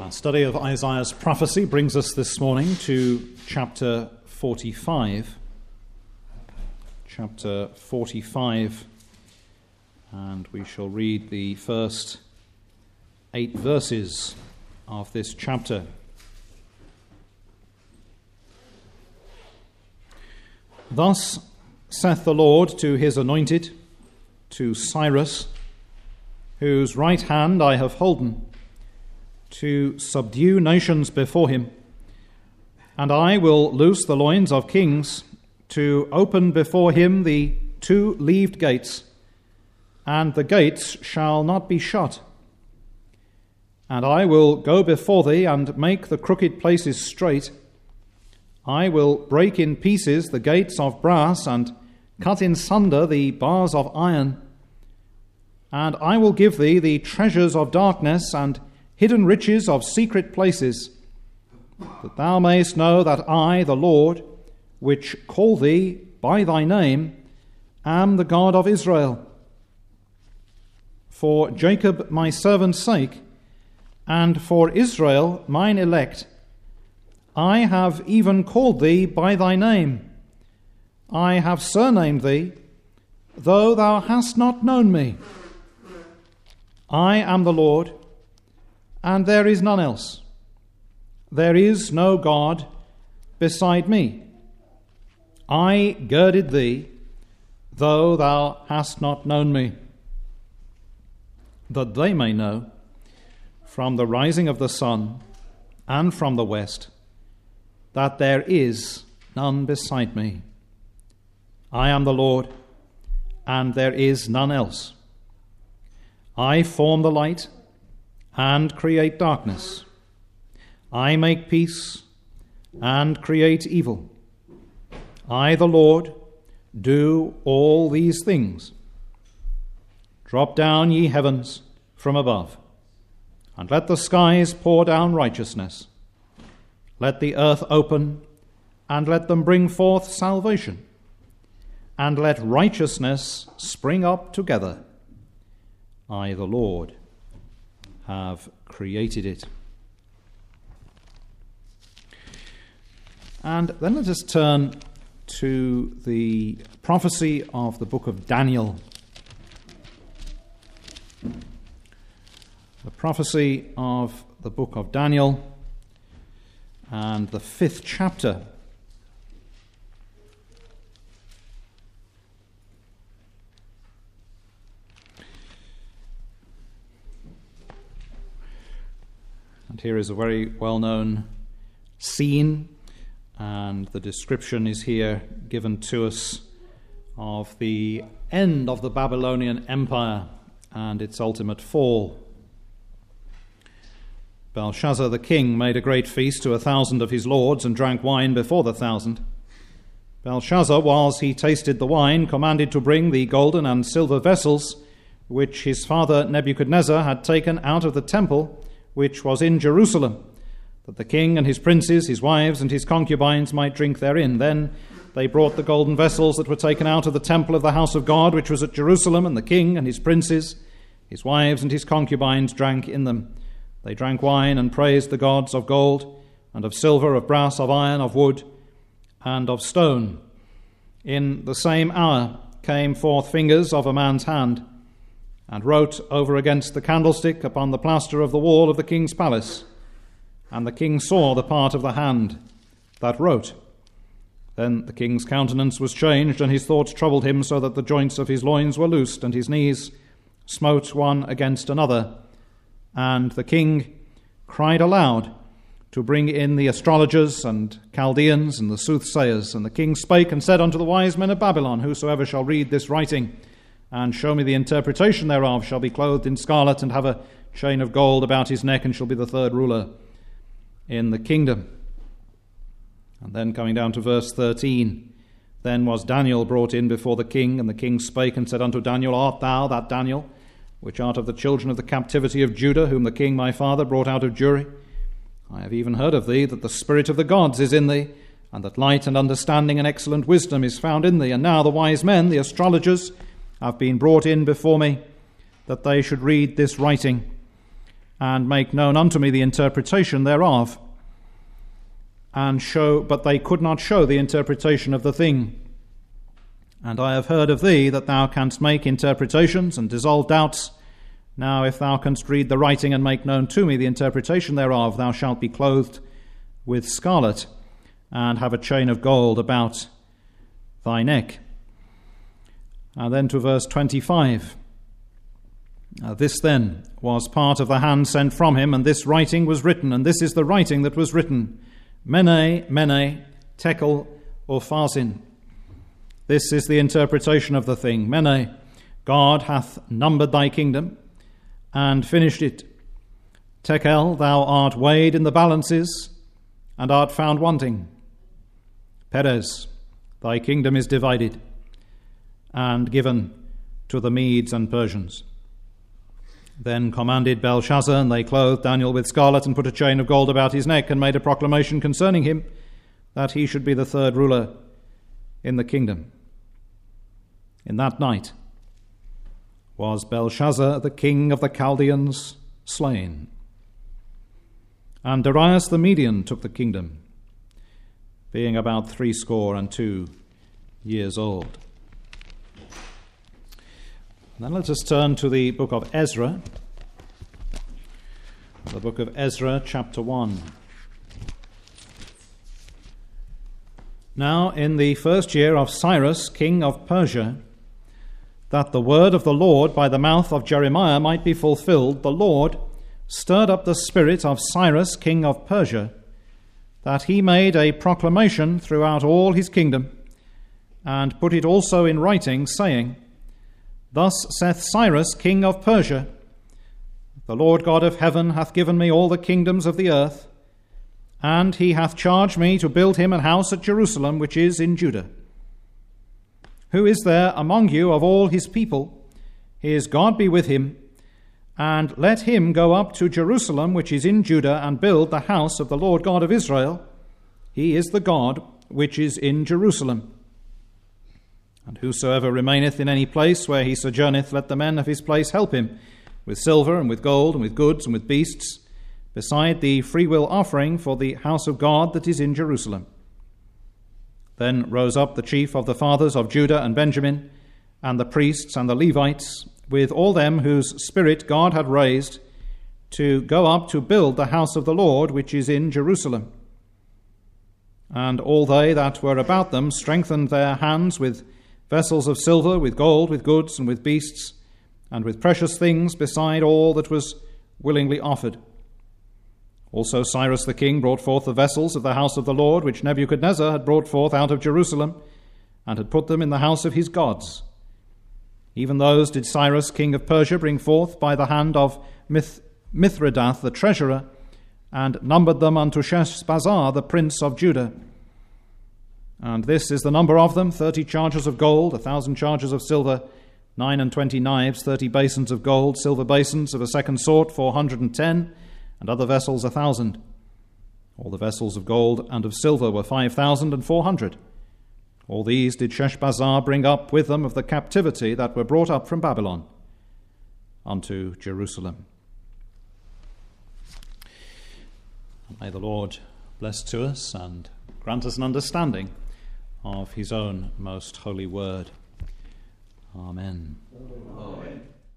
Our study of Isaiah's prophecy brings us this morning to chapter 45. Chapter 45, and we shall read the first 8 verses of this chapter. Thus saith the Lord to his anointed, to Cyrus, whose right hand I have holden, to subdue nations before him. And I will loose the loins of kings, to open before him the 2-leaved gates, and the gates shall not be shut. And I will go before thee, and make the crooked places straight. I will break in pieces the gates of brass, and cut in sunder the bars of iron. And I will give thee the treasures of darkness, and hidden riches of secret places, that thou mayest know that I, the Lord, which call thee by thy name, am the God of Israel. For Jacob my servant's sake, and for Israel mine elect, I have even called thee by thy name. I have surnamed thee, though thou hast not known me. I am the Lord, and there is none else. There is no God beside me. I girded thee, though thou hast not known me, that they may know from the rising of the sun and from the west that there is none beside me. I am the Lord, and there is none else. I form the light and create darkness. I make peace and create evil. I, the Lord, do all these things. Drop down, ye heavens, from above, and let the skies pour down righteousness. Let the earth open, and let them bring forth salvation, and let righteousness spring up together. I, the Lord, have created it. And then let us turn to the prophecy of the book of Daniel. The prophecy of the book of Daniel and the 5th chapter. And here is a very well-known scene, and the description is here given to us of the end of the Babylonian Empire and its ultimate fall. Belshazzar the king made a great feast to 1,000 of his lords, and drank wine before the 1,000. Belshazzar, whilst he tasted the wine, commanded to bring the golden and silver vessels which his father Nebuchadnezzar had taken out of the temple which was in Jerusalem, that the king and his princes, his wives, and his concubines might drink therein. Then they brought the golden vessels that were taken out of the temple of the house of God, which was at Jerusalem, and the king and his princes, his wives, and his concubines drank in them. They drank wine and praised the gods of gold, and of silver, of brass, of iron, of wood, and of stone. In the same hour came forth fingers of a man's hand, and wrote over against the candlestick upon the plaster of the wall of the king's palace. And the king saw the part of the hand that wrote. Then the king's countenance was changed, and his thoughts troubled him, so that the joints of his loins were loosed, and his knees smote one against another. And the king cried aloud to bring in the astrologers and Chaldeans and the soothsayers. And the king spake and said unto the wise men of Babylon, Whosoever shall read this writing and show me the interpretation thereof shall be clothed in scarlet, and have a chain of gold about his neck, and shall be the 3rd ruler in the kingdom. And then coming down to verse 13, Then was Daniel brought in before the king, and the king spake and said unto Daniel, Art thou that Daniel, which art of the children of the captivity of Judah, whom the king my father brought out of Jewry? I have even heard of thee, that the spirit of the gods is in thee, and that light and understanding and excellent wisdom is found in thee. And now the wise men, the astrologers, have been brought in before me, that they should read this writing. and make known unto me the interpretation thereof. But they could not show the interpretation of the thing. And I have heard of thee that thou canst make interpretations and dissolve doubts. Now if thou canst read the writing and make known to me the interpretation thereof, thou shalt be clothed with scarlet, and have a chain of gold about thy neck. And then to verse 25. This then was part of the hand sent from him, and this writing was written, and this is the writing that was written. Mene, Mene, Tekel, Upharsin. This is the interpretation of the thing. Mene, God hath numbered thy kingdom, and finished it. Tekel, thou art weighed in the balances, and art found wanting. Peres, thy kingdom is divided, and given to the Medes and Persians. Then commanded Belshazzar, and they clothed Daniel with scarlet, and put a chain of gold about his neck, and made a proclamation concerning him, that he should be the third ruler in the kingdom. In that night was Belshazzar, the king of the Chaldeans, slain. And Darius the Median took the kingdom, being about 62 years old. Then let us turn to the book of Ezra. The book of Ezra, chapter 1. Now in the first year of Cyrus, king of Persia, that the word of the Lord by the mouth of Jeremiah might be fulfilled, the Lord stirred up the spirit of Cyrus, king of Persia, that he made a proclamation throughout all his kingdom, and put it also in writing, saying, Thus saith Cyrus, king of Persia, The Lord God of heaven hath given me all the kingdoms of the earth, and he hath charged me to build him an house at Jerusalem, which is in Judah. Who is there among you of all his people? His God be with him, and let him go up to Jerusalem, which is in Judah, and build the house of the Lord God of Israel. He is the God which is in Jerusalem. And whosoever remaineth in any place where he sojourneth, let the men of his place help him, with silver and with gold and with goods and with beasts, beside the freewill offering for the house of God that is in Jerusalem. Then rose up the chief of the fathers of Judah and Benjamin, and the priests and the Levites, with all them whose spirit God had raised, to go up to build the house of the Lord which is in Jerusalem. And all they that were about them strengthened their hands with vessels of silver, with gold, with goods, and with beasts, and with precious things, beside all that was willingly offered. Also Cyrus the king brought forth the vessels of the house of the Lord, which Nebuchadnezzar had brought forth out of Jerusalem, and had put them in the house of his gods. Even those did Cyrus king of Persia bring forth by the hand of Mithredath the treasurer, and numbered them unto Sheshbazzar the prince of Judah. And this is the number of them: 30 chargers of gold, 1,000 chargers of silver, 29 knives, 30 basins of gold, silver basins of a second sort, 410, and other vessels 1,000. All the vessels of gold and of silver were 5,400. All these did Sheshbazzar bring up with them of the captivity that were brought up from Babylon unto Jerusalem. May the Lord bless to us and grant us an understanding of his own most holy word. Amen. Amen.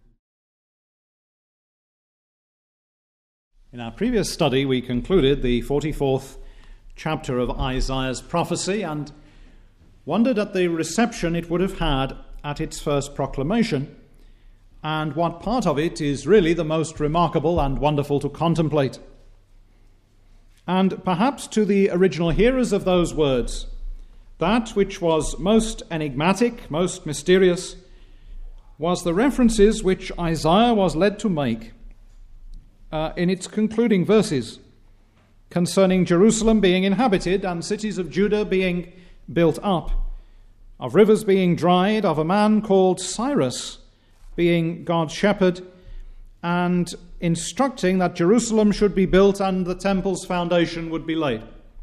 In our previous study, we concluded the 44th chapter of Isaiah's prophecy and wondered at the reception it would have had at its first proclamation, and what part of it is really the most remarkable and wonderful to contemplate. And perhaps to the original hearers of those words, that which was most enigmatic, most mysterious, was the references which Isaiah was led to make in its concluding verses concerning Jerusalem being inhabited and cities of Judah being built up, of rivers being dried, of a man called Cyrus being God's shepherd, and instructing that Jerusalem should be built and the temple's foundation would be laid.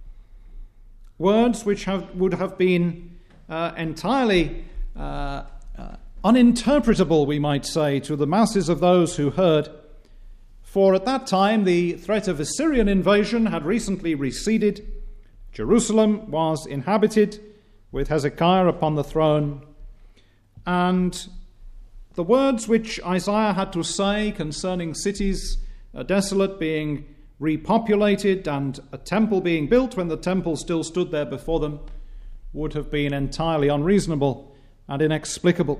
Words which would have been entirely uninterpretable, we might say, to the masses of those who heard For at that time the threat of Assyrian invasion had recently receded. Jerusalem was inhabited with Hezekiah upon the throne, and the words which Isaiah had to say concerning cities desolate being repopulated and a temple being built when the temple still stood there before them would have been entirely unreasonable and inexplicable.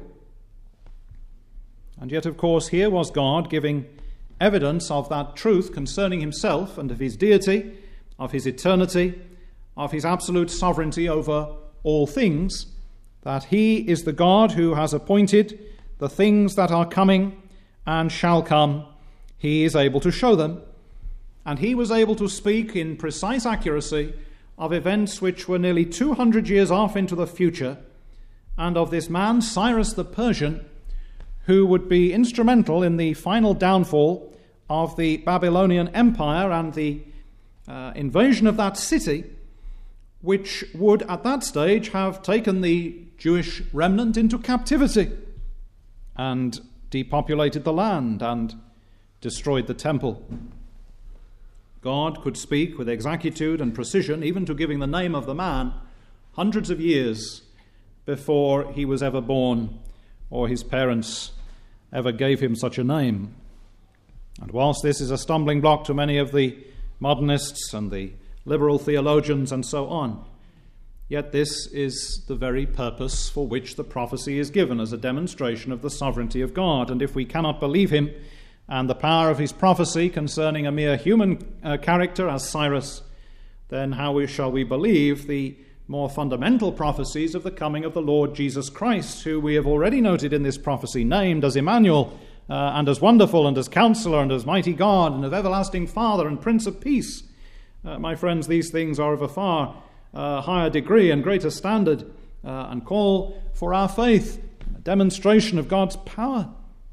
And yet, of course, here was God giving evidence of that truth concerning himself and of his deity, of his eternity, of his absolute sovereignty over all things, that he is the God who has appointed the things that are coming and shall come. He is able to show them, and he was able to speak in precise accuracy of events which were nearly 200 years off into the future, and of this man, Cyrus the Persian, who would be instrumental in the final downfall of the Babylonian Empire and the invasion of that city, which would at that stage have taken the Jewish remnant into captivity and depopulated the land and destroyed the temple. God could speak with exactitude and precision, even to giving the name of the man hundreds of years before he was ever born or his parents ever gave him such a name. And whilst this is a stumbling block to many of the modernists and the liberal theologians and so on, yet this is the very purpose for which the prophecy is given, as a demonstration of the sovereignty of God. And if we cannot believe him and the power of his prophecy concerning a mere human character as Cyrus, then how shall we believe the more fundamental prophecies of the coming of the Lord Jesus Christ, who we have already noted in this prophecy, named as Emmanuel, and as Wonderful, and as Counselor, and as Mighty God, and as Everlasting Father, and Prince of Peace? My friends, these things are of a far higher degree and greater standard, and call for our faith, a demonstration of God's power.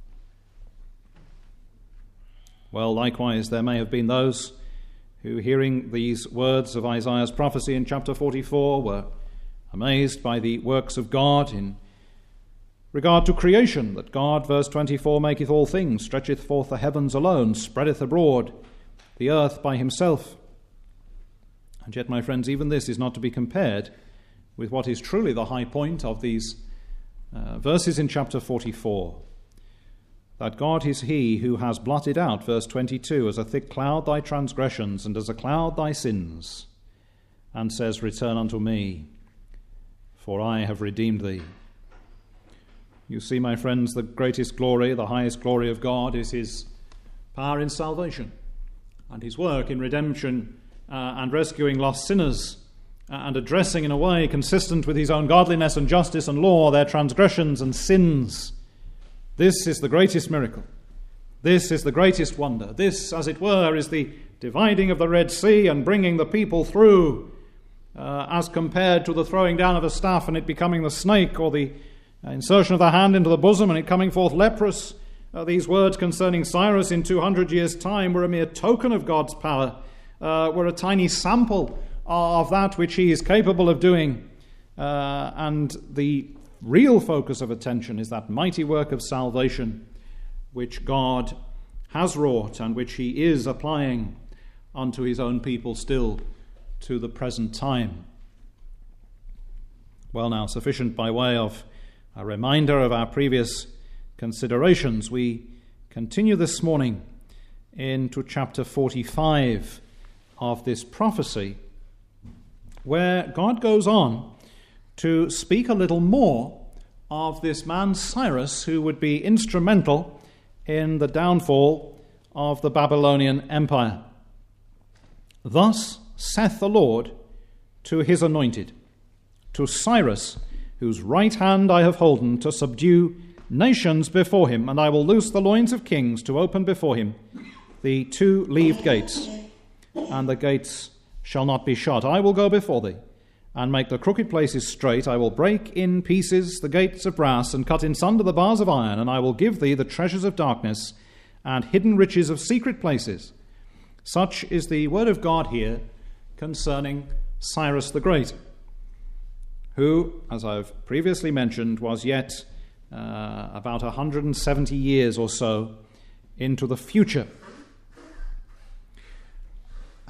Well, likewise, there may have been those who, hearing these words of Isaiah's prophecy in chapter 44, were amazed by the works of God in regard to creation, that God, verse 24, maketh all things, stretcheth forth the heavens alone, spreadeth abroad the earth by himself. And yet, my friends, even this is not to be compared with what is truly the high point of these verses in chapter 44. That God is he who has blotted out, verse 22, as a thick cloud thy transgressions, and as a cloud thy sins, and says, return unto me, for I have redeemed thee. You see, my friends, the greatest glory, the highest glory of God is his power in salvation, and his work in redemption and rescuing lost sinners, and addressing in a way consistent with his own godliness and justice and law their transgressions and sins. This is the greatest miracle. This is the greatest wonder. This, as it were, is the dividing of the Red Sea and bringing the people through, as compared to the throwing down of a staff and it becoming the snake, or the insertion of the hand into the bosom and it coming forth leprous. These words concerning Cyrus in 200 years' time were a mere token of God's power, were a tiny sample of that which he is capable of doing. And the real focus of attention is that mighty work of salvation which God has wrought and which he is applying unto his own people still to the present time. Well, now, sufficient by way of a reminder of our previous considerations. We continue this morning into chapter 45 of this prophecy, where God goes on to speak a little more of this man Cyrus, who would be instrumental in the downfall of the Babylonian Empire. Thus saith the Lord to his anointed, to Cyrus, whose right hand I have holden, to subdue nations before him, and I will loose the loins of kings to open before him the two-leaved gates, and the gates shall not be shut. I will go before thee, and make the crooked places straight. I will break in pieces the gates of brass, and cut in sunder the bars of iron, and I will give thee the treasures of darkness, and hidden riches of secret places. Such is the word of God here concerning Cyrus the Great, who, as I've previously mentioned, was yet about 170 years or so into the future.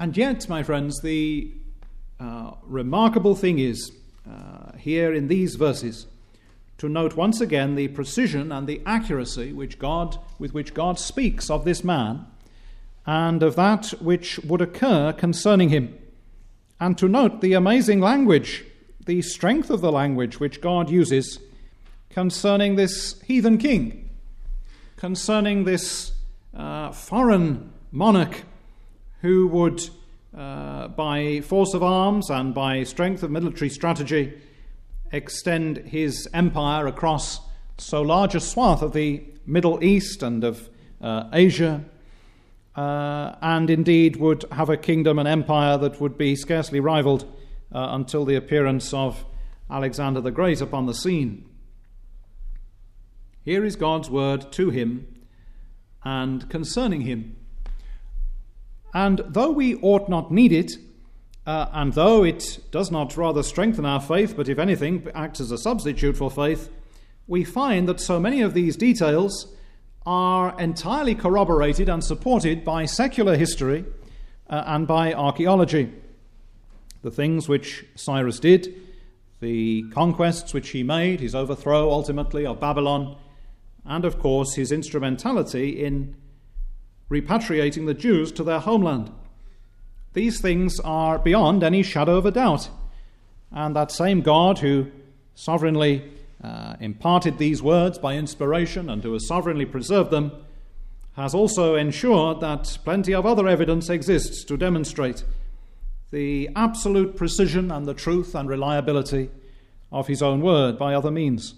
And yet, my friends, the remarkable thing is, here in these verses, to note once again the precision and the accuracy with which God speaks of this man and of that which would occur concerning him. And to note the amazing language, the strength of the language which God uses concerning this heathen king, concerning this foreign monarch who would, by force of arms and by strength of military strategy, extend his empire across so large a swath of the Middle East and of Asia, and indeed would have a kingdom and empire that would be scarcely rivaled until the appearance of Alexander the Great upon the scene. Here is God's word to him and concerning him. And though we ought not need it, and though it does not rather strengthen our faith, but if anything acts as a substitute for faith, we find that so many of these details are entirely corroborated and supported by secular history and by archaeology. The things which Cyrus did, the conquests which he made, his overthrow ultimately of Babylon, and of course his instrumentality in repatriating the Jews to their homeland. These things are beyond any shadow of a doubt. And that same God who sovereignly imparted these words by inspiration and who has sovereignly preserved them has also ensured that plenty of other evidence exists to demonstrate the absolute precision and the truth and reliability of his own word by other means.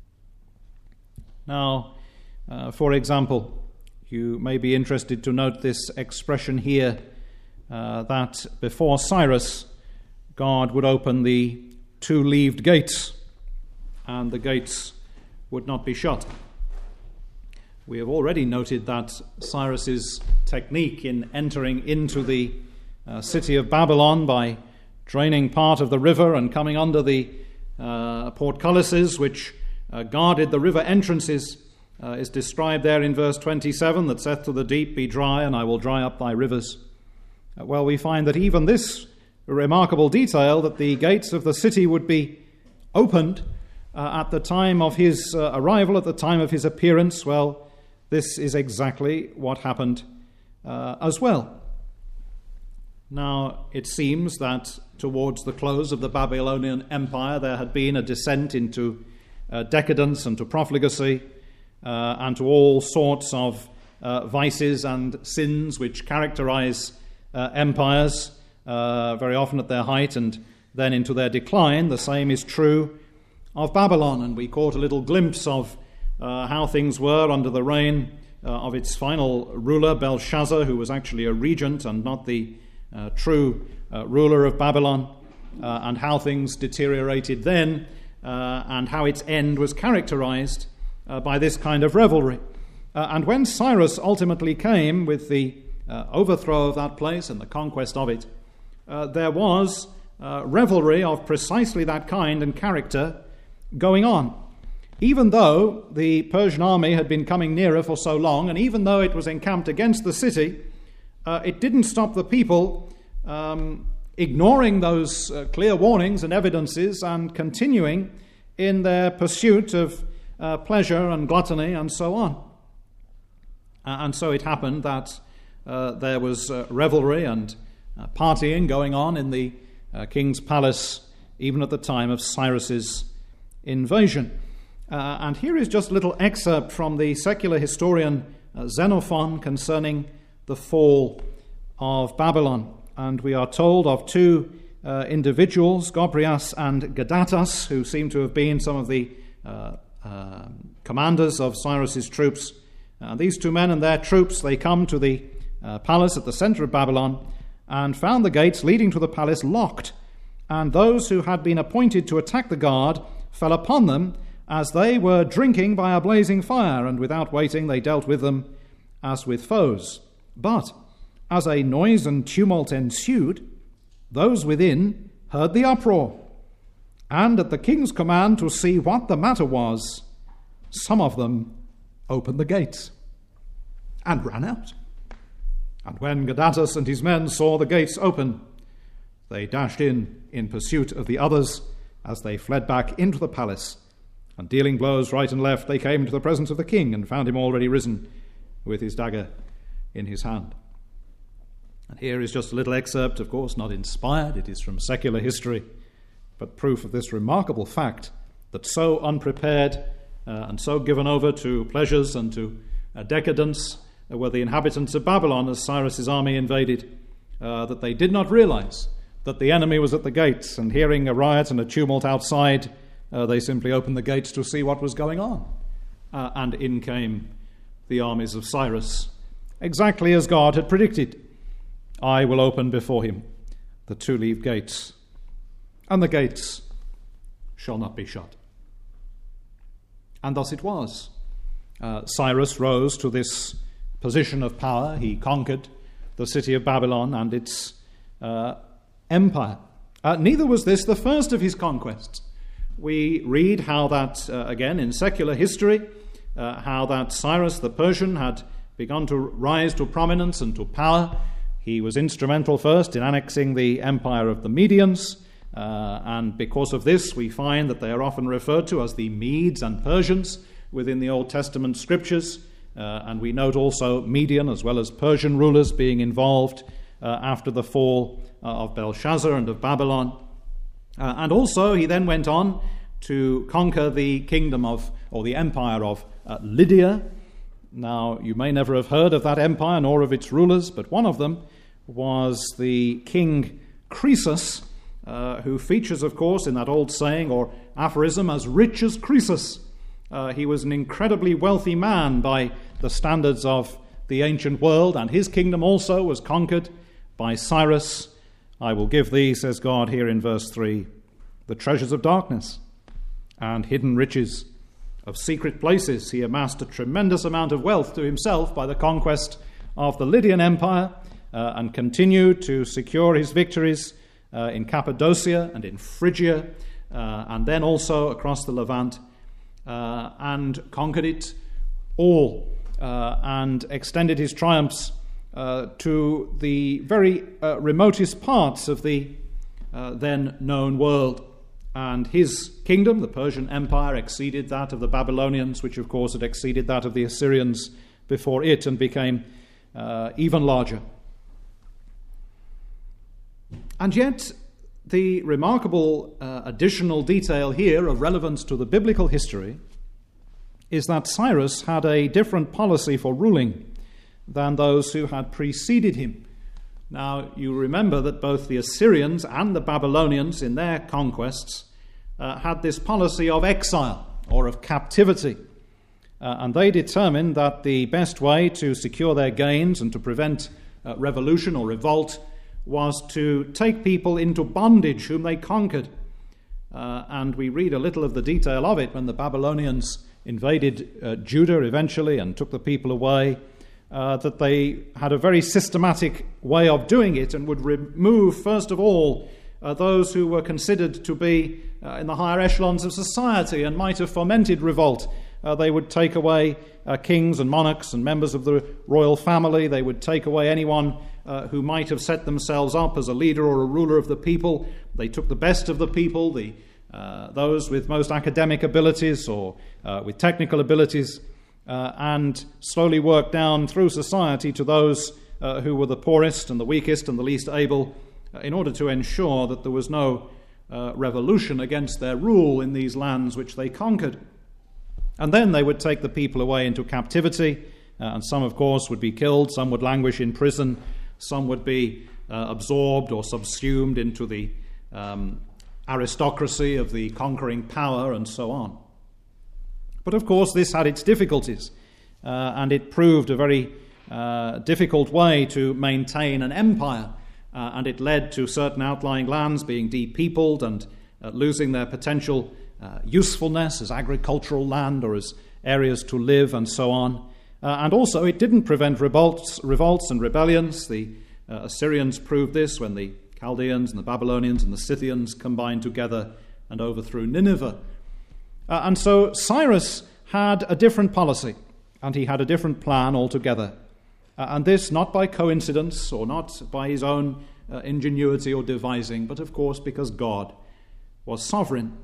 Now, for example, you may be interested to note this expression here, that before Cyrus, God would open the two-leaved gates, and the gates would not be shut. We have already noted that Cyrus's technique in entering into the city of Babylon by draining part of the river and coming under the portcullises which guarded the river entrances is described there in verse 27, that saith to the deep, Be dry, and I will dry up thy rivers. Well, we find that even this remarkable detail, that the gates of the city would be opened at the time of his arrival, at the time of his appearance, well, this is exactly what happened as well. Now, it seems that towards the close of the Babylonian Empire, there had been a descent into decadence and to profligacy and to all sorts of vices and sins which characterize empires, very often at their height and then into their decline. The same is true of Babylon, and we caught a little glimpse of how things were under the reign of its final ruler, Belshazzar, who was actually a regent and not the true ruler of Babylon, and how things deteriorated then, and how its end was characterized by this kind of revelry. And when Cyrus ultimately came with the overthrow of that place and the conquest of it, there was revelry of precisely that kind and character going on. Even though the Persian army had been coming nearer for so long, and even though it was encamped against the city, it didn't stop the people ignoring those clear warnings and evidences and continuing in their pursuit of pleasure and gluttony and so on. And so it happened that there was revelry and partying going on in the king's palace, even at the time of Cyrus's invasion. And here is just a little excerpt from the secular historian Xenophon concerning the fall of Babylon. And we are told of two individuals, Gobryas and Gadatas, who seem to have been some of the commanders of Cyrus's troops. These two men and their troops, they come to the palace at the center of Babylon and found the gates leading to the palace locked. And those who had been appointed to attack the guard fell upon them as they were drinking by a blazing fire, and without waiting they dealt with them as with foes. But as a noise and tumult ensued, those within heard the uproar, and at the king's command to see what the matter was, some of them opened the gates and ran out. And when Gadatas and his men saw the gates open, they dashed in pursuit of the others as they fled back into the palace. And dealing blows right and left, they came to the presence of the king and found him already risen with his dagger in his hand. And here is just a little excerpt, of course, not inspired. It is from secular history, but proof of this remarkable fact that so unprepared and so given over to pleasures and to decadence were the inhabitants of Babylon as Cyrus's army invaded, that they did not realize that the enemy was at the gates, and hearing a riot and a tumult outside, they simply opened the gates to see what was going on. And in came the armies of Cyrus, exactly as God had predicted. I will open before him the two-leaved gates, and the gates shall not be shut. And thus it was. Cyrus rose to this position of power. He conquered the city of Babylon and its empire. Neither was this the first of his conquests. We read how that, again, in secular history, how that Cyrus the Persian had begun to rise to prominence and to power. He was instrumental first in annexing the empire of the Medians, and because of this we find that they are often referred to as the Medes and Persians within the Old Testament scriptures, and we note also Median as well as Persian rulers being involved after the fall of Belshazzar and of Babylon. And also he then went on to conquer the kingdom of, or the empire of Lydia. Now, you may never have heard of that empire nor of its rulers, but one of them was the king Croesus, who features, of course, in that old saying or aphorism as rich as Croesus. He was an incredibly wealthy man by the standards of the ancient world, and his kingdom also was conquered by Cyrus. I will give thee, says God here in verse 3, the treasures of darkness and hidden riches. Of secret places he amassed a tremendous amount of wealth to himself by the conquest of the Lydian Empire, and continued to secure his victories in Cappadocia and in Phrygia, and then also across the Levant, and conquered it all, and extended his triumphs to the very remotest parts of the then known world. And his kingdom, the Persian Empire, exceeded that of the Babylonians, which of course had exceeded that of the Assyrians before it, and became even larger. And yet, the remarkable additional detail here of relevance to the biblical history is that Cyrus had a different policy for ruling than those who had preceded him. Now, you remember that both the Assyrians and the Babylonians in their conquests had this policy of exile or of captivity. And they determined that the best way to secure their gains and to prevent revolution or revolt was to take people into bondage whom they conquered. And we read a little of the detail of it when the Babylonians invaded Judah eventually and took the people away. That they had a very systematic way of doing it and would remove, first of all, those who were considered to be in the higher echelons of society and might have fomented revolt. They would take away kings and monarchs and members of the royal family. They would take away anyone who might have set themselves up as a leader or a ruler of the people. They took the best of the people, those with most academic abilities or with technical abilities, and slowly worked down through society to those who were the poorest and the weakest and the least able, in order to ensure that there was no revolution against their rule in these lands which they conquered. And then they would take the people away into captivity, and some, of course, would be killed, some would languish in prison, some would be absorbed or subsumed into the aristocracy of the conquering power, and so on. But of course this had its difficulties, and it proved a very difficult way to maintain an empire, and it led to certain outlying lands being depeopled and losing their potential usefulness as agricultural land or as areas to live, and so on. And also it didn't prevent revolts and rebellions. The Assyrians proved this when the Chaldeans and the Babylonians and the Scythians combined together and overthrew Nineveh. And so Cyrus had a different policy, and he had a different plan altogether. And this not by coincidence or not by his own ingenuity or devising, but of course because God was sovereign.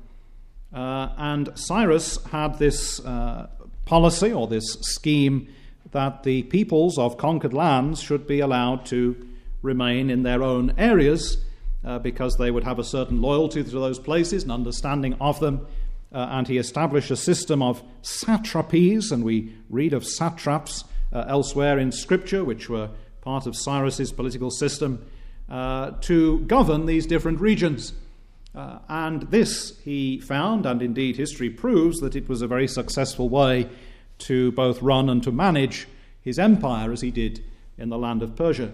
And Cyrus had this policy or this scheme that the peoples of conquered lands should be allowed to remain in their own areas because they would have a certain loyalty to those places and understanding of them. And he established a system of satrapies, and we read of satraps elsewhere in Scripture, which were part of Cyrus's political system, to govern these different regions. And this, he found, and indeed history proves, that it was a very successful way to both run and to manage his empire as he did in the land of Persia.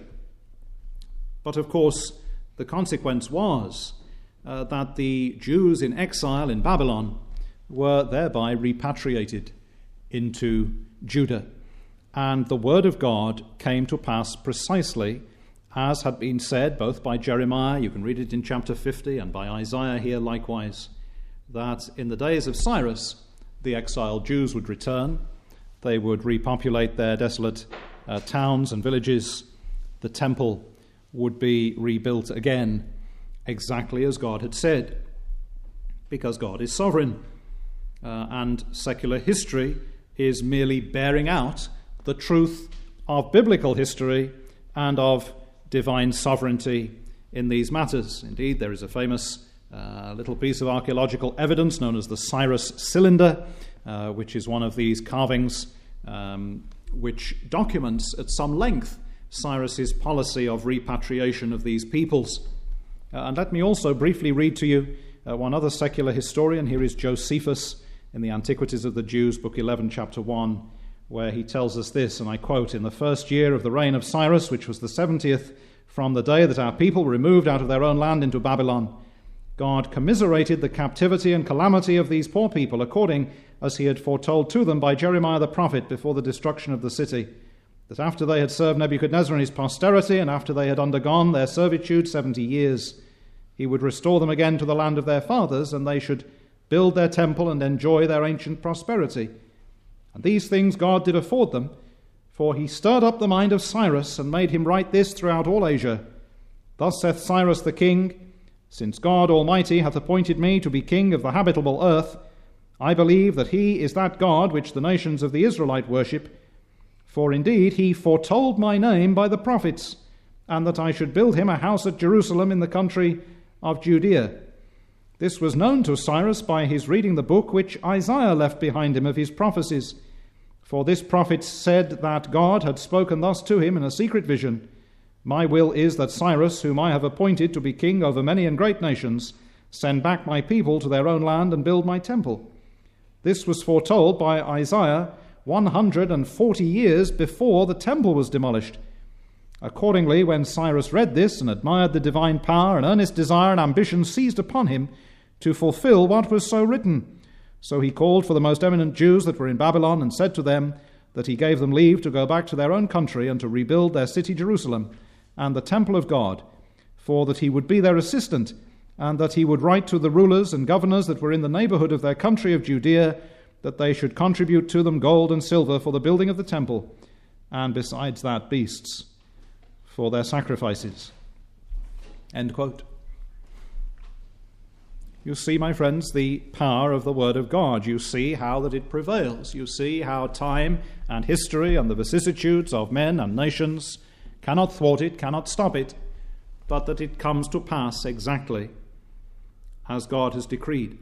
But of course, the consequence was that the Jews in exile in Babylon were thereby repatriated into Judah. And the word of God came to pass precisely as had been said both by Jeremiah, you can read it in chapter 50, and by Isaiah here likewise, that in the days of Cyrus, the exiled Jews would return. They would repopulate their desolate towns and villages. The temple would be rebuilt again, exactly as God had said, because God is sovereign. And secular history is merely bearing out the truth of biblical history and of divine sovereignty in these matters. Indeed, there is a famous little piece of archaeological evidence known as the Cyrus Cylinder, which is one of these carvings which documents at some length Cyrus's policy of repatriation of these peoples. And let me also briefly read to you one other secular historian. Here is Josephus in the Antiquities of the Jews, book 11, chapter 1, where he tells us this, and I quote, "In the first year of the reign of Cyrus, which was the 70th from the day that our people were removed out of their own land into Babylon, God commiserated the captivity and calamity of these poor people according as he had foretold to them by Jeremiah the prophet before the destruction of the city, that after they had served Nebuchadnezzar and his posterity, and after they had undergone their servitude 70 years, he would restore them again to the land of their fathers, and they should build their temple and enjoy their ancient prosperity. And these things God did afford them, for he stirred up the mind of Cyrus and made him write this throughout all Asia. Thus saith Cyrus the king, since God Almighty hath appointed me to be king of the habitable earth, I believe that he is that God which the nations of the Israelite worship. For indeed he foretold my name by the prophets, and that I should build him a house at Jerusalem in the country of Judea. This was known to Cyrus by his reading the book which Isaiah left behind him of his prophecies. For this prophet said that God had spoken thus to him in a secret vision, My will is that Cyrus, whom I have appointed to be king over many and great nations, send back my people to their own land and build my temple. This was foretold by Isaiah 140 years before the temple was demolished. Accordingly, when Cyrus read this and admired the divine power, an earnest desire and ambition seized upon him to fulfill what was so written. So he called for the most eminent Jews that were in Babylon and said to them that he gave them leave to go back to their own country and to rebuild their city Jerusalem and the temple of God, for that he would be their assistant, and that he would write to the rulers and governors that were in the neighborhood of their country of Judea, that they should contribute to them gold and silver for the building of the temple, and besides that beasts for their sacrifices." End quote. You see, my friends, the power of the Word of God. You see how that it prevails. You see how time and history and the vicissitudes of men and nations cannot thwart it, cannot stop it, but that it comes to pass exactly as God has decreed.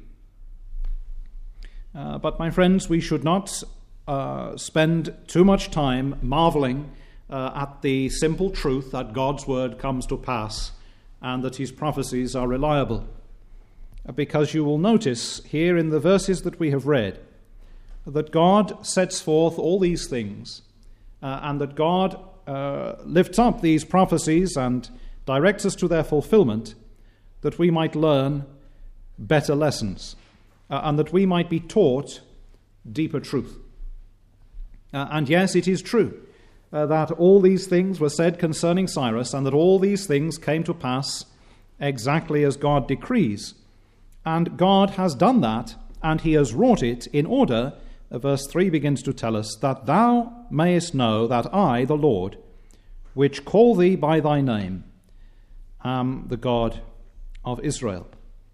But, my friends, we should not spend too much time marveling at the simple truth that God's word comes to pass and that his prophecies are reliable. Because you will notice here in the verses that we have read that God sets forth all these things and that God lifts up these prophecies and directs us to their fulfillment, that we might learn better lessons and that we might be taught deeper truth. And yes, it is true that all these things were said concerning Cyrus, and that all these things came to pass exactly as God decrees. And God has done that, and he has wrought it in order, verse 3 begins to tell us, that thou mayest know that I, the Lord, which call thee by thy name, am the God of Israel.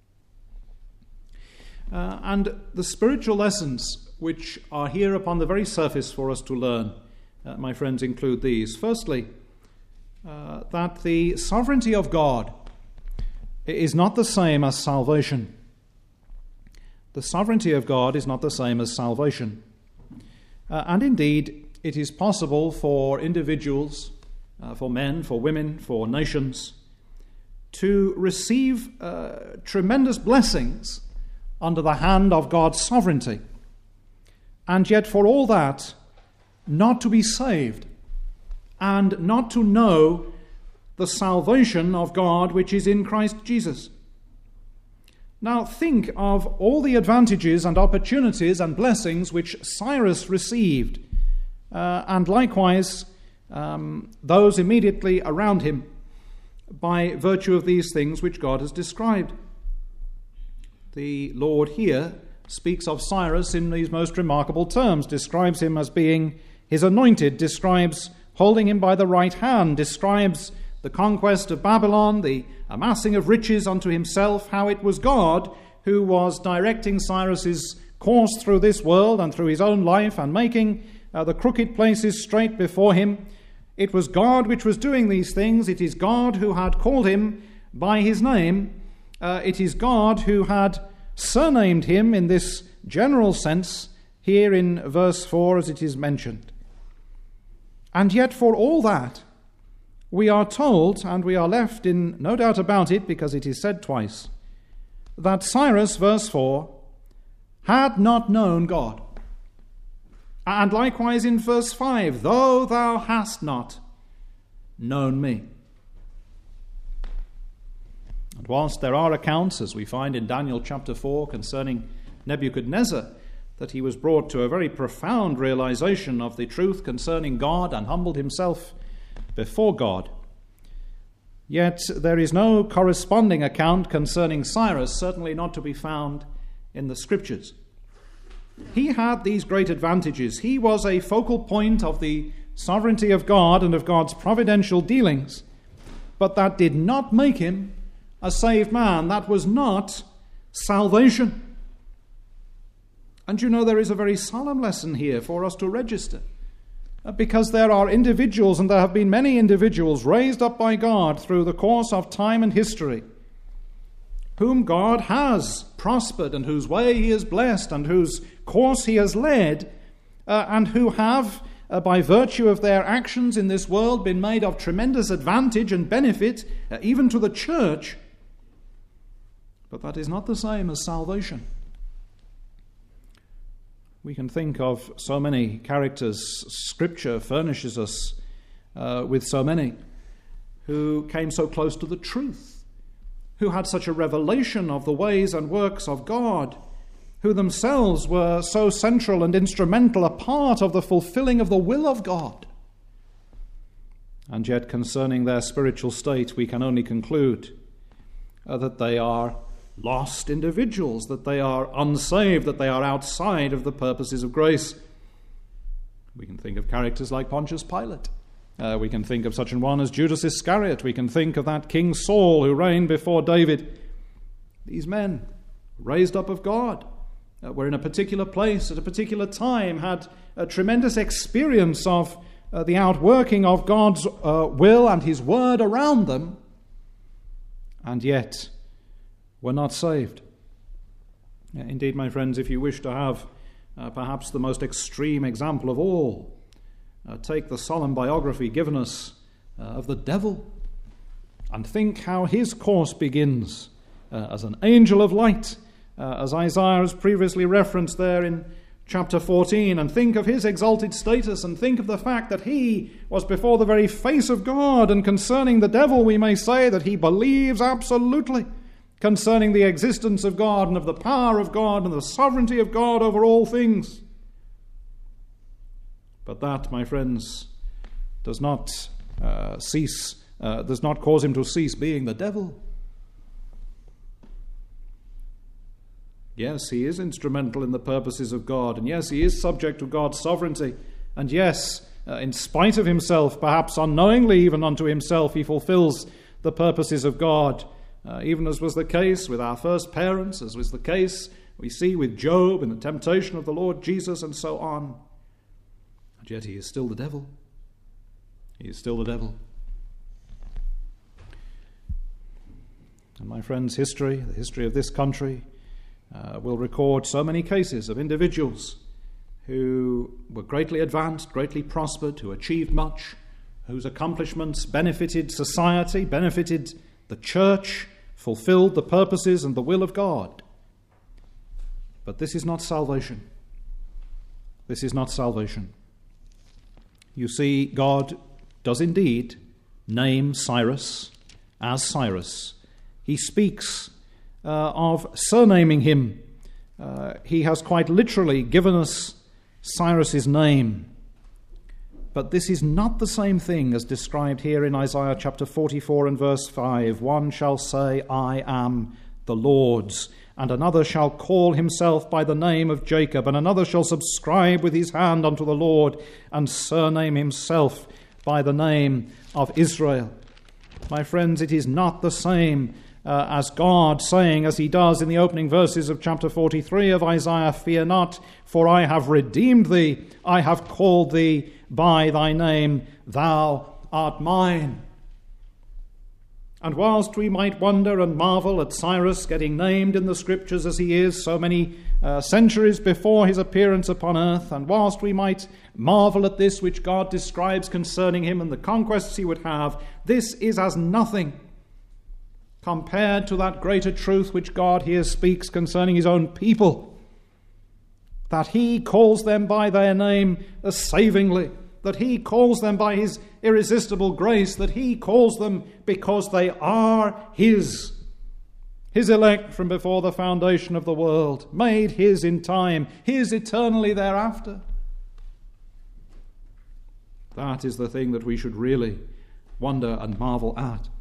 And the spiritual lessons which are here upon the very surface for us to learn, my friends, include these. Firstly, that the sovereignty of God is not the same as salvation. The sovereignty of God is not the same as salvation. And indeed, it is possible for individuals, for men, for women, for nations, to receive tremendous blessings under the hand of God's sovereignty, and yet for all that, not to be saved, and not to know the salvation of God which is in Christ Jesus. Now think of all the advantages and opportunities and blessings which Cyrus received, and likewise those immediately around him, by virtue of these things which God has described. The Lord here speaks of Cyrus in these most remarkable terms, describes him as being his anointed, describes holding him by the right hand, describes the conquest of Babylon, the amassing of riches unto himself, how it was God who was directing Cyrus's course through this world and through his own life and making the crooked places straight before him. It was God which was doing these things. It is God who had called him by his name. It is God who had surnamed him in this general sense here in verse 4 as it is mentioned. And yet for all that, we are told, and we are left in no doubt about it because it is said twice, that Cyrus, verse 4, had not known God. And likewise in verse 5, though thou hast not known me. And whilst there are accounts, as we find in Daniel chapter 4, concerning Nebuchadnezzar, that he was brought to a very profound realization of the truth concerning God and humbled himself before God, yet there is no corresponding account concerning Cyrus, certainly not to be found in the Scriptures. He had these great advantages. He was a focal point of the sovereignty of God and of God's providential dealings, but that did not make him a saved man. That was not salvation. And you know, there is a very solemn lesson here for us to register, because there are individuals, and there have been many individuals raised up by God through the course of time and history, whom God has prospered and whose way he has blessed and whose course he has led, and who have, by virtue of their actions in this world, been made of tremendous advantage and benefit, even to the church. But that is not the same as salvation. We can think of so many characters. Scripture furnishes us with so many who came so close to the truth, who had such a revelation of the ways and works of God, who themselves were so central and instrumental a part of the fulfilling of the will of God. And yet concerning their spiritual state, we can only conclude that they are lost individuals, that they are unsaved, that they are outside of the purposes of grace. We can think of characters like Pontius Pilate. We can think of such an one as Judas Iscariot. We can think of that King Saul who reigned before David. These men, raised up of God, were in a particular place at a particular time, had a tremendous experience of the outworking of God's will and his word around them, and yet were not saved. Indeed, my friends, if you wish to have perhaps the most extreme example of all, take the solemn biography given us of the devil, and think how his course begins as an angel of light, as Isaiah has previously referenced there in chapter 14, and think of his exalted status, and think of the fact that he was before the very face of God, and concerning the devil we may say that he believes absolutely concerning the existence of God and of the power of God and the sovereignty of God over all things. But that, my friends, does not cause him to cease being the devil. Yes, he is instrumental in the purposes of God, and yes, he is subject to God's sovereignty, and yes, In spite of himself, perhaps unknowingly even unto himself, he fulfills the purposes of God, even as was the case with our first parents, as was the case we see with Job and the temptation of the Lord Jesus and so on. And yet he is still the devil. He is still the devil. And my friends, history, the history of this country, will record so many cases of individuals who were greatly advanced, greatly prospered, who achieved much, whose accomplishments benefited society, benefited the church, fulfilled the purposes and the will of God. But this is not salvation. This is not salvation. You see, God does indeed name Cyrus as Cyrus. He speaks of surnaming him. He has quite literally given us Cyrus's name. But this is not the same thing as described here in Isaiah chapter 44 and verse 5. One shall say, I am the Lord's, and another shall call himself by the name of Jacob, and another shall subscribe with his hand unto the Lord, and surname himself by the name of Israel. My friends, it is not the same as God saying, as he does in the opening verses of chapter 43 of Isaiah, fear not, for I have redeemed thee, I have called thee by thy name, thou art mine. And whilst we might wonder and marvel at Cyrus getting named in the scriptures as he is so many centuries before his appearance upon earth, and whilst we might marvel at this which God describes concerning him and the conquests he would have, this is as nothing compared to that greater truth which God here speaks concerning his own people, that he calls them by their name savingly, that he calls them by his irresistible grace, that he calls them because they are his elect from before the foundation of the world, made his in time, his eternally thereafter. That is the thing that we should really wonder and marvel at.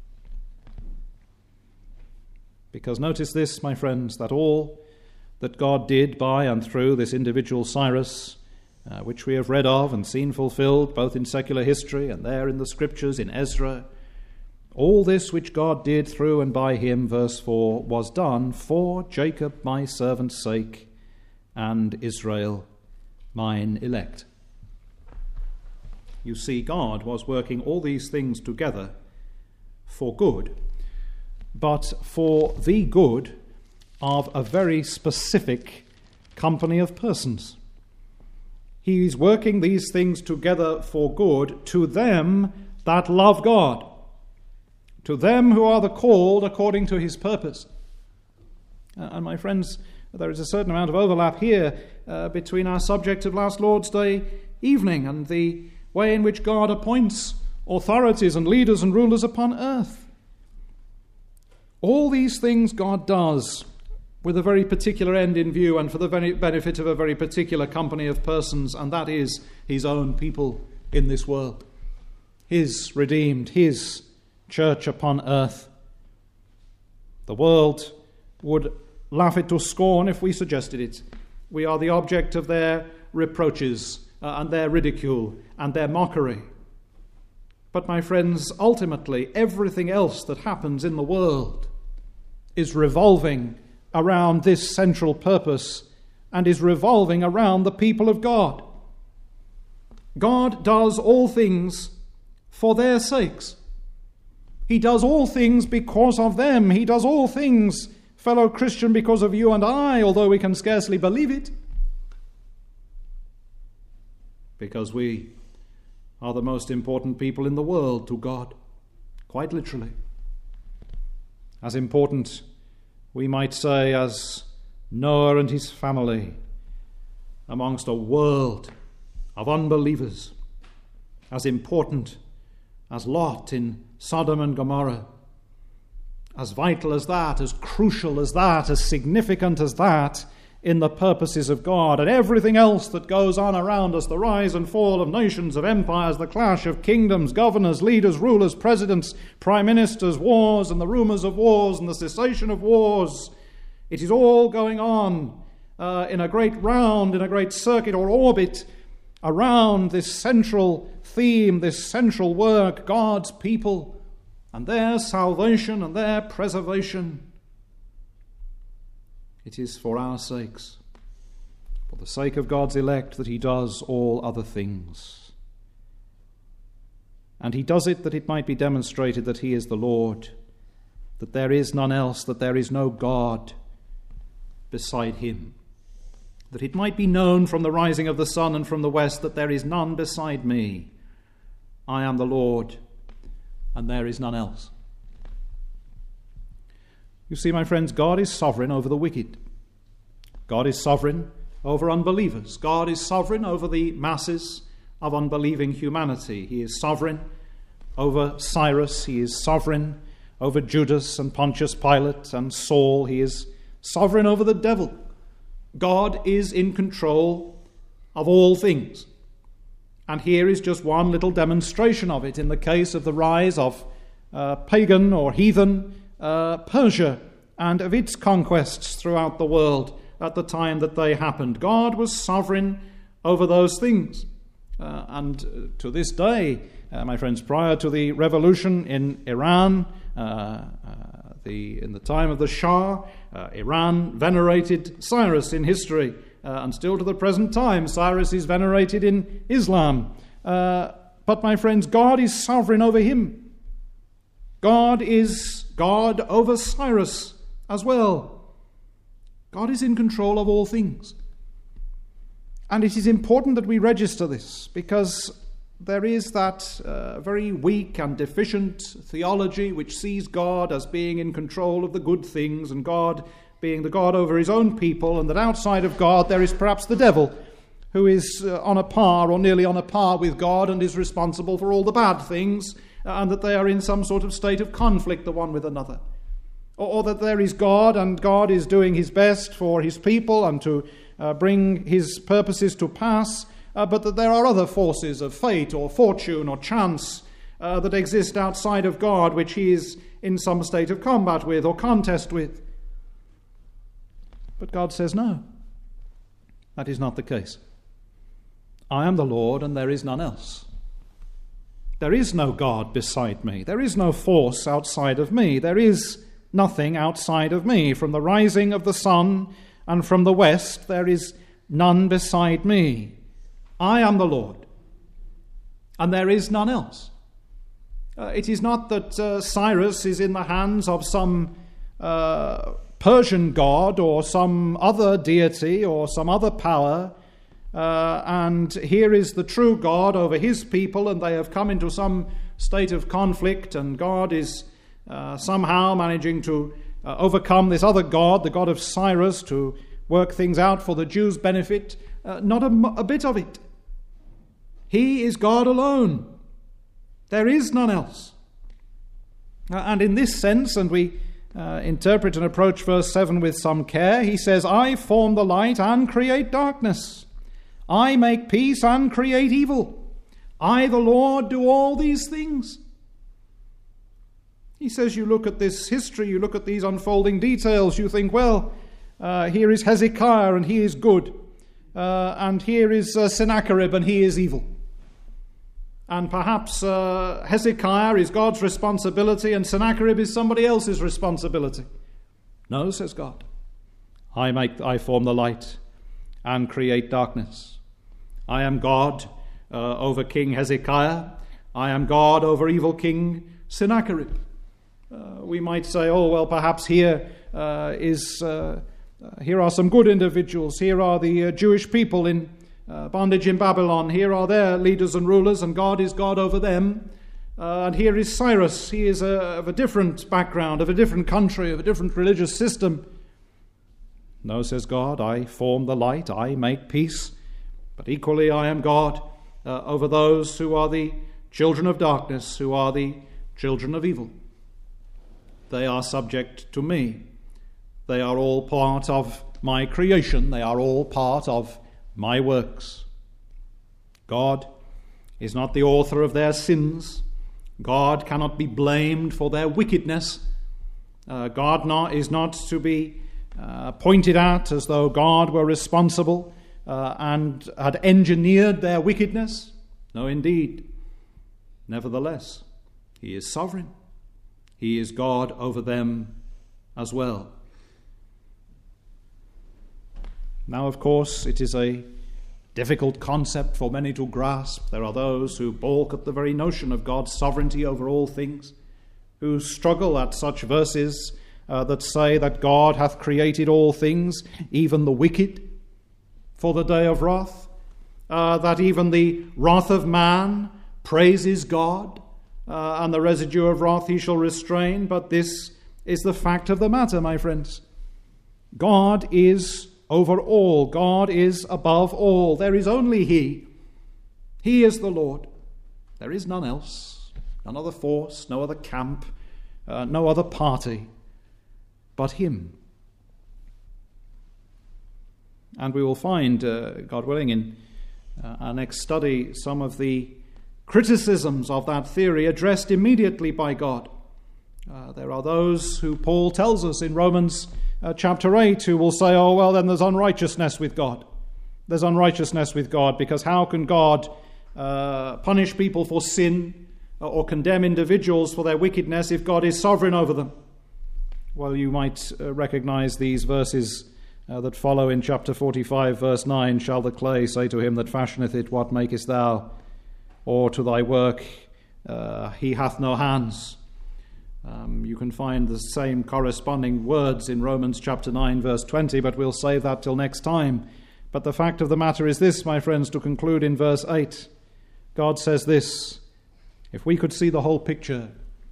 Because notice this, my friends, that all that God did by and through this individual Cyrus, which we have read of and seen fulfilled both in secular history and there in the scriptures in Ezra, all this which God did through and by him, verse 4, was done for Jacob my servant's sake and Israel mine elect. You see, God was working all these things together for good, but for the good of a very specific company of persons. He is working these things together for good to them that love God, to them who are the called according to his purpose. And my friends, there is a certain amount of overlap here between our subject of last Lord's Day evening and the way in which God appoints authorities and leaders and rulers upon earth. All these things God does with a very particular end in view and for the very benefit of a very particular company of persons, and that is his own people in this world, his redeemed, his church upon earth. The world would laugh it to scorn if we suggested it. We are the object of their reproaches and their ridicule and their mockery. But my friends, ultimately everything else that happens in the world is revolving around this central purpose and is revolving around the people of God. God does all things for their sakes. He does all things because of them. He does all things, fellow Christian, because of you and I, although we can scarcely believe it. Because we are the most important people in the world to God, quite literally. As important, we might say, as Noah and his family amongst a world of unbelievers, as important as Lot in Sodom and Gomorrah, as vital as that, as crucial as that, as significant as that in the purposes of God, and everything else that goes on around us, the rise and fall of nations, of empires, the clash of kingdoms, governors, leaders, rulers, presidents, prime ministers, wars and the rumors of wars and the cessation of wars. It is all going on in a great round, in a great circuit or orbit around this central theme, this central work, God's people and their salvation and their preservation. It is for our sakes, for the sake of God's elect, that he does all other things. And he does it that it might be demonstrated that he is the Lord, that there is none else, that there is no God beside him, that it might be known from the rising of the sun and from the west that there is none beside me. I am the Lord, and there is none else. You see, my friends, God is sovereign over the wicked. God is sovereign over unbelievers. God is sovereign over the masses of unbelieving humanity. He is sovereign over Cyrus. He is sovereign over Judas and Pontius Pilate and Saul. He is sovereign over the devil. God is in control of all things. And here is just one little demonstration of it in the case of the rise of pagan or heathen Persia and of its conquests throughout the world at the time that they happened. God was sovereign over those things. And to this day, my friends, prior to the revolution in Iran, in the time of the Shah, Iran venerated Cyrus in history, and still to the present time, Cyrus is venerated in Islam. But my friends, God is sovereign over him. God is God over Cyrus as well. God is in control of all things. And it is important that we register this, because there is that very weak and deficient theology which sees God as being in control of the good things and God being the God over his own people, and that outside of God there is perhaps the devil, who is on a par or nearly on a par with God and is responsible for all the bad things, and that they are in some sort of state of conflict the one with another. Or that there is God, and God is doing his best for his people and to bring his purposes to pass, but that there are other forces of fate or fortune or chance that exist outside of God, which he is in some state of combat with or contest with. But God says, no, that is not the case. I am the Lord, and there is none else. There is no God beside me. There is no force outside of me. There is nothing outside of me. From the rising of the sun and from the west, there is none beside me. I am the Lord, and there is none else. It is not that Cyrus is in the hands of some Persian god or some other deity or some other power, and here is the true God over his people, and they have come into some state of conflict, and God is somehow managing to overcome this other god, the God of Cyrus, to work things out for the Jews' benefit. Not a bit of it. He is God alone. There is none else. And in this sense, and we interpret and approach verse 7 with some care, he says, I form the light and create darkness. I make peace and create evil. I, the Lord, do all these things. He says, you look at this history, you look at these unfolding details, you think, well, here is Hezekiah and he is good. And here is Sennacherib and he is evil. And perhaps Hezekiah is God's responsibility and Sennacherib is somebody else's responsibility. No, says God. I form the light and create darkness. I am God over King Hezekiah. I am God over evil King Sennacherib. We might say, oh, well, perhaps here are some good individuals. Here are the Jewish people in bondage in Babylon. Here are their leaders and rulers, and God is God over them. And here is Cyrus. He is of a different background, of a different country, of a different religious system. No, says God, I form the light, I make peace, but equally I am God over those who are the children of darkness, who are the children of evil. They are subject to me. They are all part of my creation. They are all part of my works. God is not the author of their sins. God cannot be blamed for their wickedness. God is not to be pointed at as though God were responsible and had engineered their wickedness? No, indeed. Nevertheless, he is sovereign. He is God over them as well. Now, of course, it is a difficult concept for many to grasp. There are those who balk at the very notion of God's sovereignty over all things, who struggle at such verses that say that God hath created all things, even the wicked, for the day of wrath, that even the wrath of man praises God, and the residue of wrath he shall restrain. But this is the fact of the matter, my friends. God is over all. God is above all. There is only He. He is the Lord. There is none else, none other force, no other camp, no other party but Him. And we will find, God willing, in our next study, some of the criticisms of that theory addressed immediately by God. There are those who Paul tells us in Romans chapter 8 who will say, oh, well, then there's unrighteousness with God. There's unrighteousness with God, because how can God punish people for sin or condemn individuals for their wickedness if God is sovereign over them? Well, you might recognize these verses that follow in chapter 45, verse 9. Shall the clay say to him that fashioneth it, what makest thou? Or to thy work, he hath no hands. You can find the same corresponding words in Romans chapter 9, verse 20, but we'll save that till next time. But the fact of the matter is this, my friends, to conclude in verse 8. God says this: if we could see the whole picture,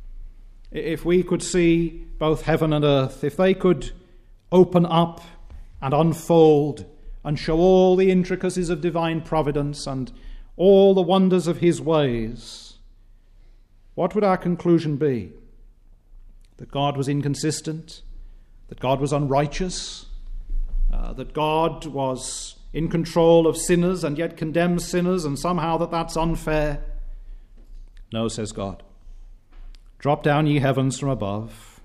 if we could see both heaven and earth, if they could open up and unfold and show all the intricacies of divine providence and all the wonders of His ways, what would our conclusion be? That God was inconsistent, that God was unrighteous, that God was in control of sinners and yet condemns sinners, and somehow that's unfair? No, says God. Drop down, ye heavens, from above.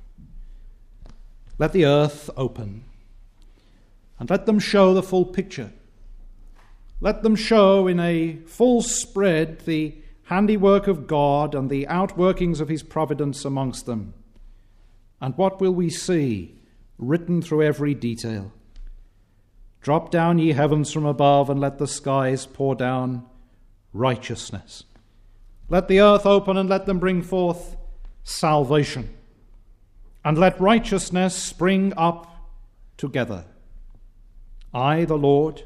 Let the earth open, and let them show the full picture. Let them show in a full spread the handiwork of God and the outworkings of His providence amongst them. And what will we see written through every detail? Drop down, ye heavens, from above, and let the skies pour down righteousness. Let the earth open, and let them bring forth salvation. And let righteousness spring up together. I, the Lord,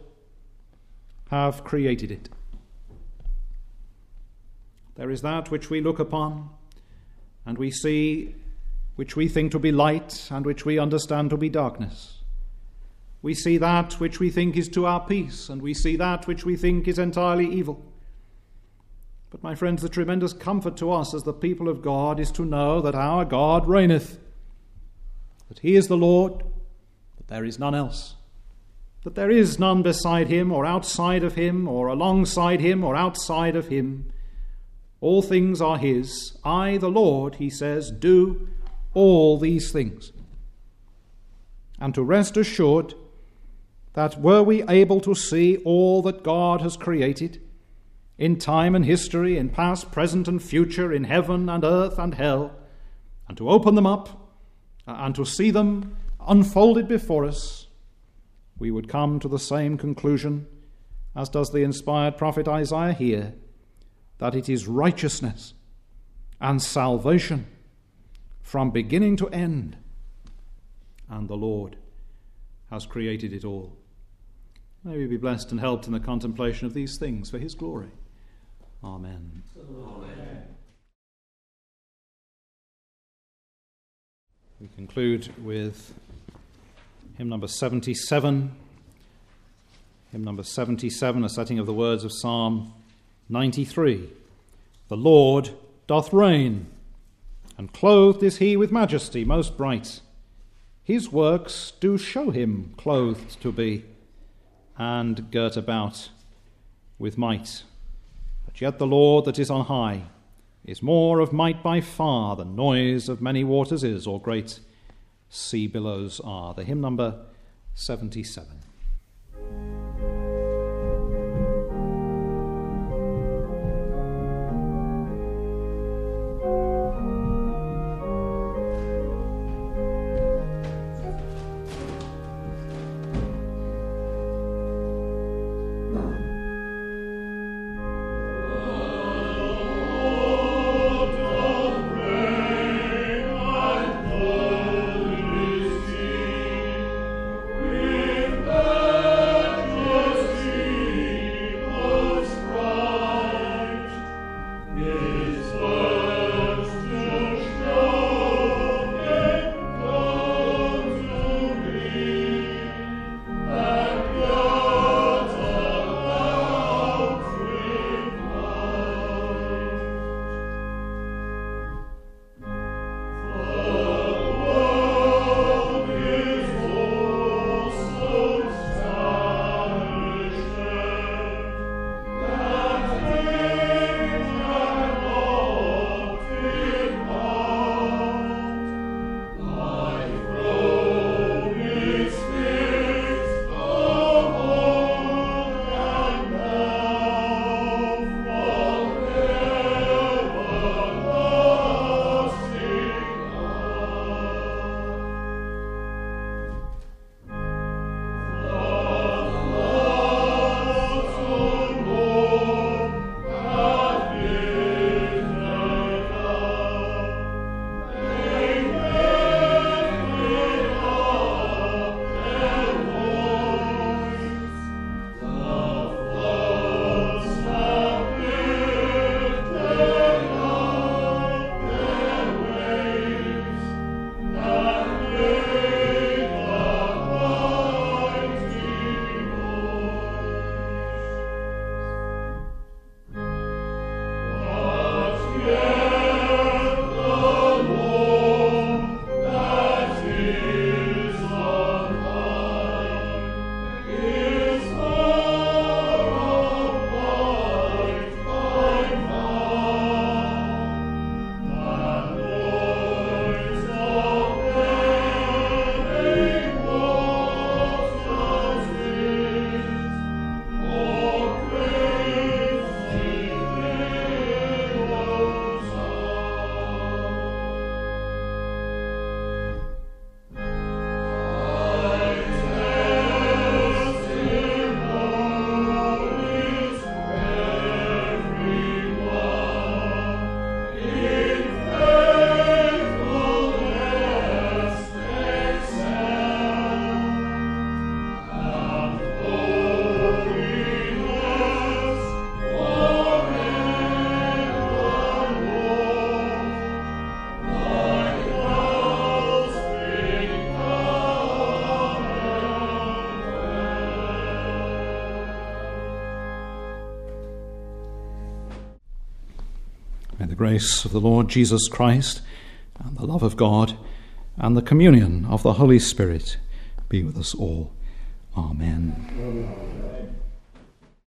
have created it. There is that which we look upon, and we see, which we think to be light, and which we understand to be darkness. We see that which we think is to our peace, and we see that which we think is entirely evil. But, my friends, the tremendous comfort to us as the people of God is to know that our God reigneth, that He is the Lord, that there is none else, that there is none beside Him or outside of Him or alongside Him or outside of Him. All things are His. I, the Lord, He says, do all these things. And to rest assured that were we able to see all that God has created, in time and history, in past, present, and future, in heaven and earth and hell, and to open them up and to see them unfolded before us, we would come to the same conclusion as does the inspired prophet Isaiah here, that it is righteousness and salvation from beginning to end, and the Lord has created it all. May we be blessed and helped in the contemplation of these things for His glory. Amen. Amen. We conclude with hymn number 77. Hymn number 77, a setting of the words of Psalm 93. The Lord doth reign, and clothed is He with majesty most bright. His works do show Him clothed to be, and girt about with might. But yet the Lord that is on high is more of might by far than noise of many waters is, or great sea billows are. The hymn number 77. May the grace of the Lord Jesus Christ and the love of God and the communion of the Holy Spirit be with us all. Amen.